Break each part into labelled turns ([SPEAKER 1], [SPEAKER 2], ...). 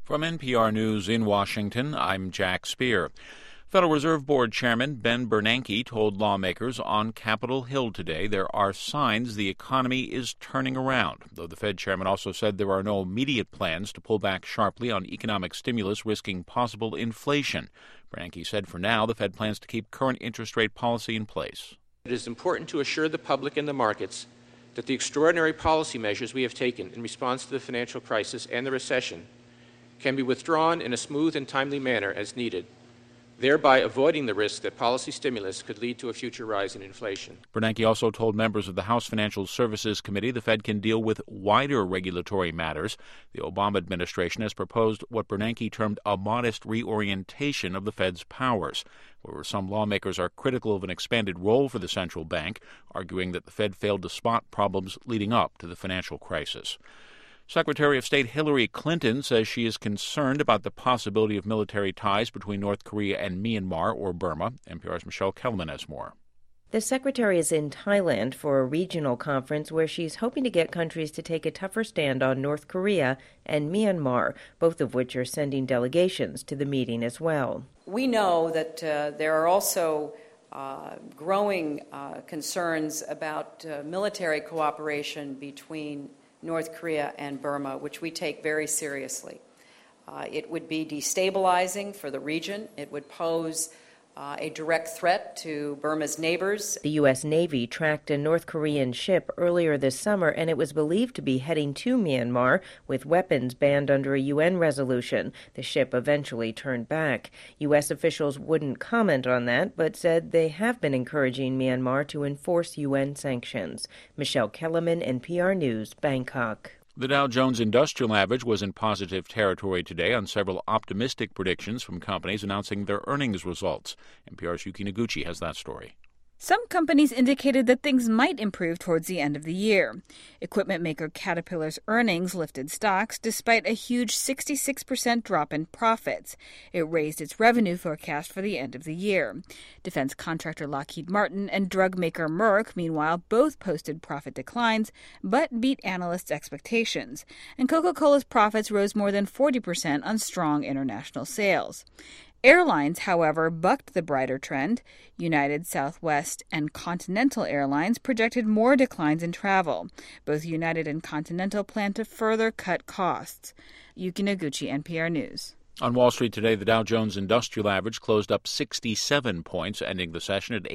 [SPEAKER 1] From NPR News in Washington, I'm Jack Speer. Federal Reserve Board Chairman Ben Bernanke told lawmakers on Capitol Hill today there are signs the economy is turning around, though the Fed chairman also said there are no immediate plans to pull back sharply on economic stimulus, risking possible inflation. Bernanke said for now the Fed plans to keep current interest rate policy in place.
[SPEAKER 2] It is important to assure the public and the markets that the extraordinary policy measures we have taken in response to the financial crisis and the recession can be withdrawn in a smooth and timely manner as needed, thereby avoiding the risk that policy stimulus could lead to a future rise in inflation.
[SPEAKER 1] Bernanke also told members of the House Financial Services Committee the Fed can deal with wider regulatory matters. The Obama administration has proposed what Bernanke termed a modest reorientation of the Fed's powers, where some lawmakers are critical of an expanded role for the central bank, arguing that the Fed failed to spot problems leading up to the financial crisis. Secretary of State Hillary Clinton says she is concerned about the possibility of military ties between North Korea and Myanmar or Burma. NPR's Michelle Kellerman has more.
[SPEAKER 3] The secretary is in Thailand for a regional conference where she's hoping to get countries to take a tougher stand on North Korea and Myanmar, both of which are sending delegations to the meeting as well.
[SPEAKER 4] We know that there are also growing concerns about military cooperation between North Korea and Burma, which we take very seriously. It would be destabilizing for the region. It would pose a direct threat to Burma's neighbors.
[SPEAKER 3] The U.S. Navy tracked a North Korean ship earlier this summer, and it was believed to be heading to Myanmar with weapons banned under a UN resolution. The ship eventually turned back. U.S. officials wouldn't comment on that, but said they have been encouraging Myanmar to enforce UN sanctions. Michelle Kellerman, NPR News, Bangkok.
[SPEAKER 1] The Dow Jones Industrial Average was in positive territory today on several optimistic predictions from companies announcing their earnings results. NPR's Yuki Noguchi has that story.
[SPEAKER 5] Some companies indicated that things might improve towards the end of the year. Equipment maker Caterpillar's earnings lifted stocks despite a huge 66% drop in profits. It raised its revenue forecast for the end of the year. Defense contractor Lockheed Martin and drug maker Merck, meanwhile, both posted profit declines but beat analysts' expectations. And Coca-Cola's profits rose more than 40% on strong international sales. Airlines, however, bucked the brighter trend. United, Southwest, and Continental Airlines projected more declines in travel. Both United and Continental plan to further cut costs. Yuki Noguchi, NPR News.
[SPEAKER 1] On Wall Street today, the Dow Jones Industrial Average closed up 67 points, ending the session at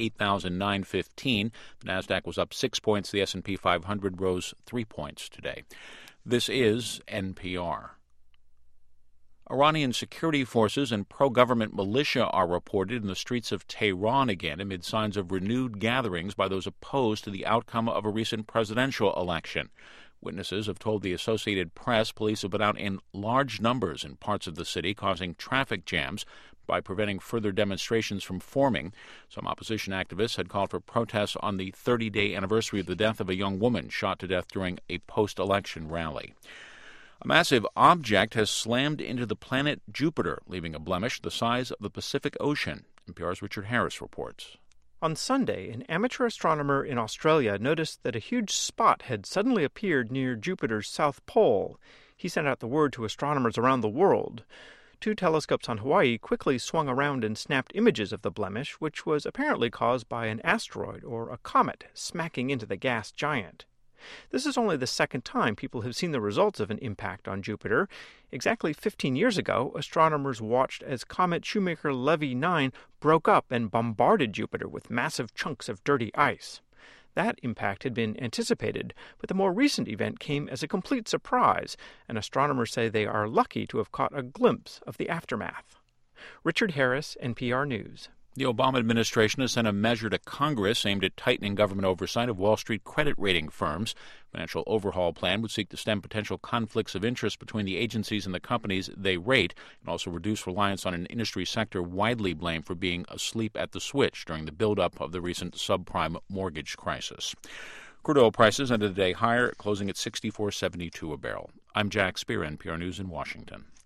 [SPEAKER 1] 8,915. The Nasdaq was up 6 points. The S&P 500 rose 3 points today. This is NPR. Iranian security forces and pro-government militia are reported in the streets of Tehran again amid signs of renewed gatherings by those opposed to the outcome of a recent presidential election. Witnesses have told the Associated Press police have been out in large numbers in parts of the city, causing traffic jams by preventing further demonstrations from forming. Some opposition activists had called for protests on the 30-day anniversary of the death of a young woman shot to death during a post-election rally. A massive object has slammed into the planet Jupiter, leaving a blemish the size of the Pacific Ocean. NPR's Richard Harris reports.
[SPEAKER 6] On Sunday, an amateur astronomer in Australia noticed that a huge spot had suddenly appeared near Jupiter's south pole. He sent out the word to astronomers around the world. 2 telescopes on Hawaii quickly swung around and snapped images of the blemish, which was apparently caused by an asteroid or a comet smacking into the gas giant. This is only the second time people have seen the results of an impact on Jupiter. Exactly 15 years ago, astronomers watched as comet Shoemaker-Levy 9 broke up and bombarded Jupiter with massive chunks of dirty ice. That impact had been anticipated, but the more recent event came as a complete surprise, and astronomers say they are lucky to have caught a glimpse of the aftermath. Richard Harris, NPR News.
[SPEAKER 1] The Obama administration has sent a measure to Congress aimed at tightening government oversight of Wall Street credit rating firms. The financial overhaul plan would seek to stem potential conflicts of interest between the agencies and the companies they rate, and also reduce reliance on an industry sector widely blamed for being asleep at the switch during the buildup of the recent subprime mortgage crisis. Crude oil prices ended the day higher, closing at $64.72 a barrel. I'm Jack Speer, NPR News in Washington.